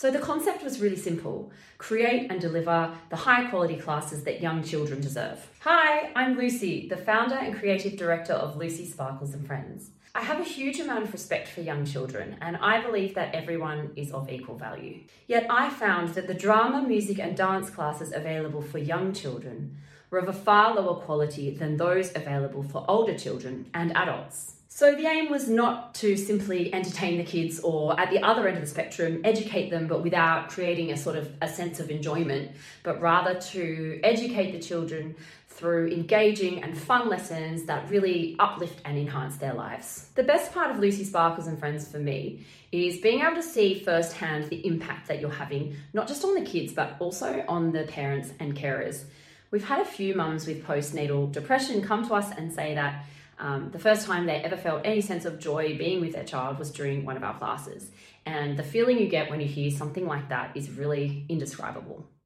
So the concept was really simple: create and deliver the high quality classes that young children deserve. Hi, I'm Lucy, the founder and creative director of Lucy Sparkles and Friends. I have a huge amount of respect for young children, and I believe that everyone is of equal value. Yet I found that the drama, music and dance classes available for young children were of a far lower quality than those available for older children and adults. So the aim was not to simply entertain the kids or, at the other end of the spectrum, educate them but without creating a sense of enjoyment, but rather to educate the children through engaging and fun lessons that really uplift and enhance their lives. The best part of Lucy Sparkles and Friends for me is being able to see firsthand the impact that you're having, not just on the kids, but also on the parents and carers. We've had a few mums with postnatal depression come to us and say that the first time they ever felt any sense of joy being with their child was during one of our classes. And the feeling you get when you hear something like that is really indescribable.